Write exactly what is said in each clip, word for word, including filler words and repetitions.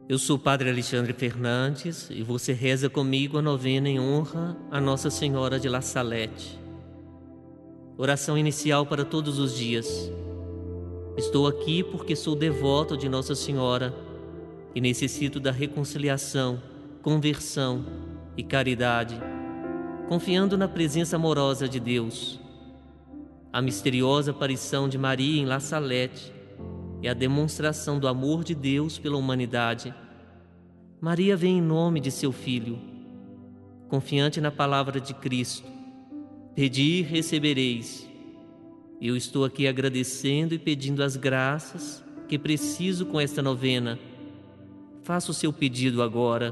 Eu sou o Padre Alexandre Fernandes e você reza comigo a novena em honra a Nossa Senhora de La Salette. Oração inicial para todos os dias. Estou aqui porque sou devoto de Nossa Senhora e necessito da reconciliação, conversão e caridade, confiando na presença amorosa de Deus. A misteriosa aparição de Maria em La Salette é a demonstração do amor de Deus pela humanidade. Maria vem em nome de seu Filho, confiante na palavra de Cristo. Pedi e recebereis. Eu estou aqui agradecendo e pedindo as graças que preciso com esta novena. Faça o seu pedido agora.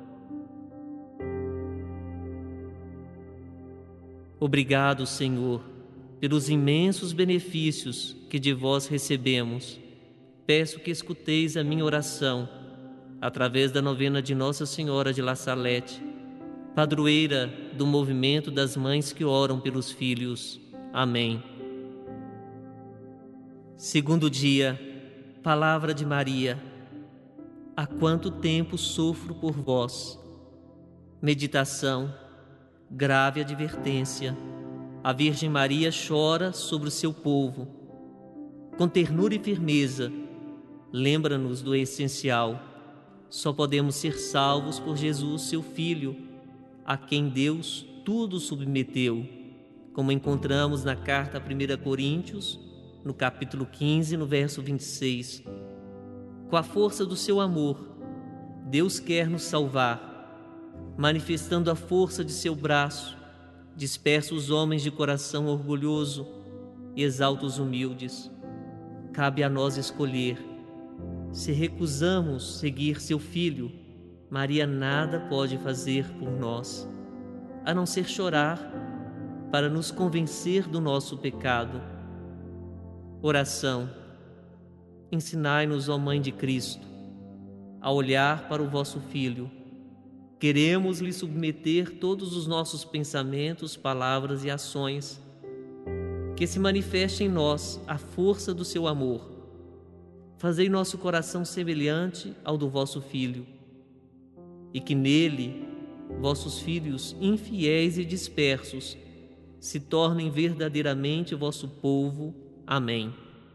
Obrigado, Senhor, pelos imensos benefícios que de vós recebemos. Peço que escuteis a minha oração através da novena de Nossa Senhora de La Salette, padroeira do movimento das mães que oram pelos filhos. Amém. Segundo dia, palavra de Maria. Há quanto tempo sofro por vós? Meditação, grave advertência. A Virgem Maria chora sobre o seu povo. Com ternura e firmeza, lembra-nos do essencial. Só podemos ser salvos por Jesus, seu Filho, a quem Deus tudo submeteu, como encontramos na carta a primeira Coríntios, no capítulo quinze, no verso vinte e seis. Com a força do seu amor, Deus quer nos salvar, manifestando a força de seu braço, dispersa os homens de coração orgulhoso e exalta os humildes. Cabe a nós escolher. Se recusamos seguir seu Filho, Maria nada pode fazer por nós, a não ser chorar para nos convencer do nosso pecado. Oração. Ensinai-nos, ó Mãe de Cristo, a olhar para o vosso Filho. Queremos lhe submeter todos os nossos pensamentos, palavras e ações. Que se manifeste em nós a força do seu amor. Fazei nosso coração semelhante ao do vosso Filho, e que nele vossos filhos infiéis e dispersos se tornem verdadeiramente vosso povo. Amém.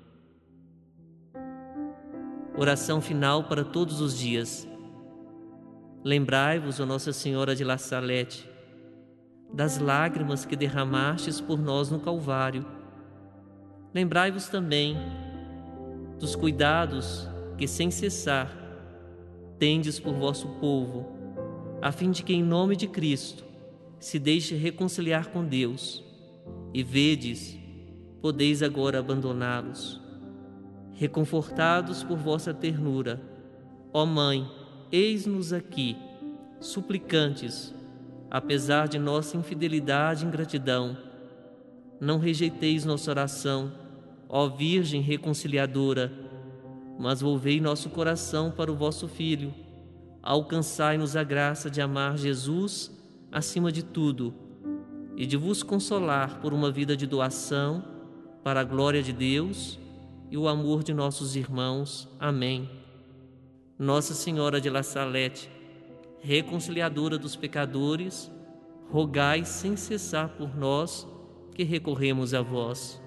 Oração final para todos os dias. Lembrai-vos, ó Nossa Senhora de La Salette, das lágrimas que derramastes por nós no Calvário. Lembrai-vos também dos cuidados que, sem cessar, tendes por vosso povo, a fim de que, em nome de Cristo, se deixe reconciliar com Deus. E vedes, podeis agora abandoná-los. Reconfortados por vossa ternura, ó Mãe, eis-nos aqui, suplicantes, apesar de nossa infidelidade e ingratidão. Não rejeiteis nossa oração, ó Virgem reconciliadora, mas volvei nosso coração para o vosso Filho. Alcançai-nos a graça de amar Jesus acima de tudo e de vos consolar por uma vida de doação para a glória de Deus e o amor de nossos irmãos. Amém. Nossa Senhora de La Salette, reconciliadora dos pecadores, rogai sem cessar por nós que recorremos a vós.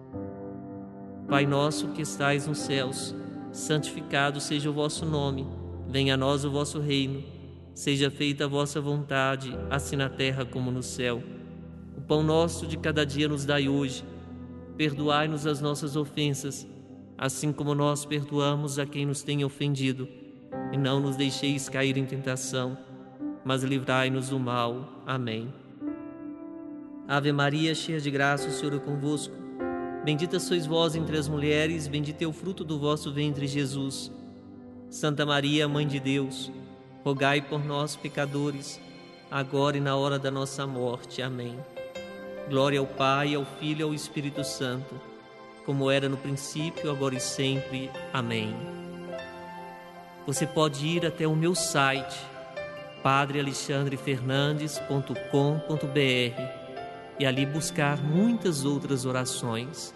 Pai nosso que estais nos céus, santificado seja o vosso nome. Venha a nós o vosso reino. Seja feita a vossa vontade, assim na terra como no céu. O pão nosso de cada dia nos dai hoje. Perdoai-nos as nossas ofensas, assim como nós perdoamos a quem nos tem ofendido. E não nos deixeis cair em tentação, mas livrai-nos do mal. Amém. Ave Maria, cheia de graça, o Senhor é convosco. Bendita sois vós entre as mulheres, bendito é o fruto do vosso ventre, Jesus. Santa Maria, Mãe de Deus, rogai por nós, pecadores, agora e na hora da nossa morte. Amém. Glória ao Pai, ao Filho e ao Espírito Santo, como era no princípio, agora e sempre. Amém. Você pode ir até o meu site, padre alexandre fernandes ponto com ponto br, e ali buscar muitas outras orações.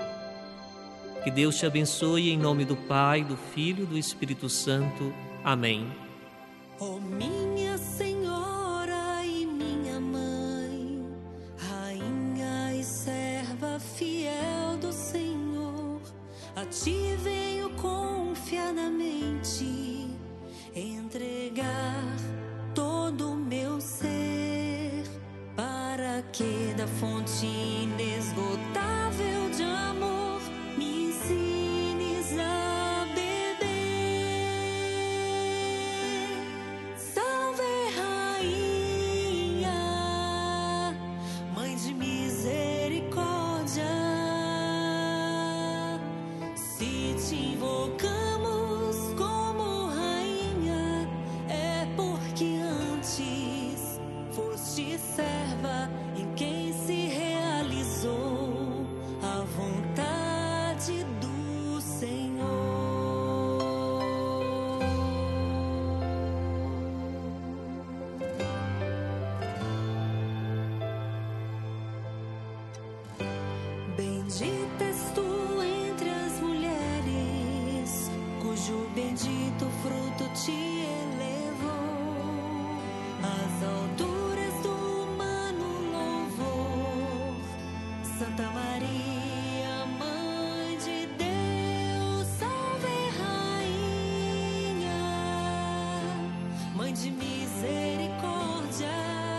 Que Deus te abençoe em nome do Pai, do Filho e do Espírito Santo. Amém. Ó minha Senhora e minha Mãe, Rainha e serva fiel do Senhor, a Ti venho confiadamente entregar todo o meu ser, para que da fonte inesgotável de amor me ensines a beber. Salve, Rainha, Mãe de misericórdia, se te invocamos como rainha, é porque antes foste serva em quem se realizou a vontade do Senhor. Bendita és tu entre as mulheres, cujo bendito fruto te elevou às alturas do humano louvor. Santa Maria, Mãe de Deus, salve, Rainha, Mãe de misericórdia,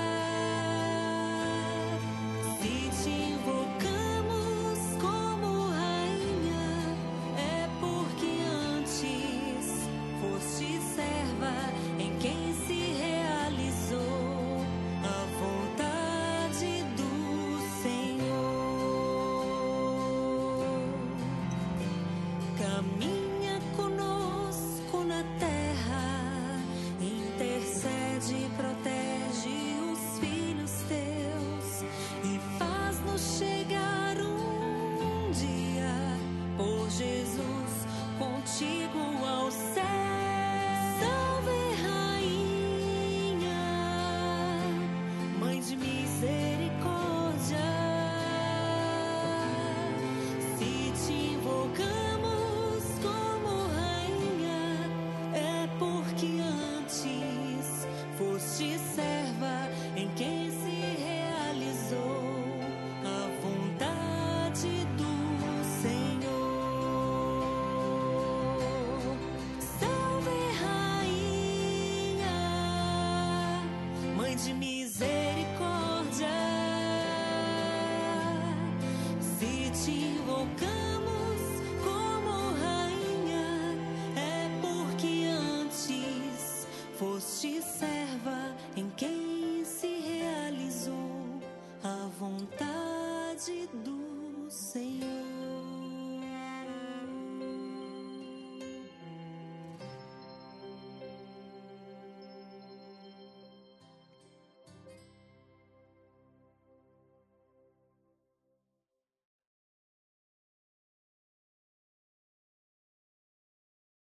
se te invocamos como rainha, é porque antes foste serva em quem se realizou a vontade do Senhor. Caminha conosco na terra, intercede e protege os filhos teus e faz-nos chegar um dia, por Jesus, contigo ao céu. Salve, Rainha, Mãe de misericórdia, se te invocamos como rainha, é porque antes foste serva em quem se realizou a vontade do Senhor. Salve, Rainha, Mãe de misericórdia, se te invocamos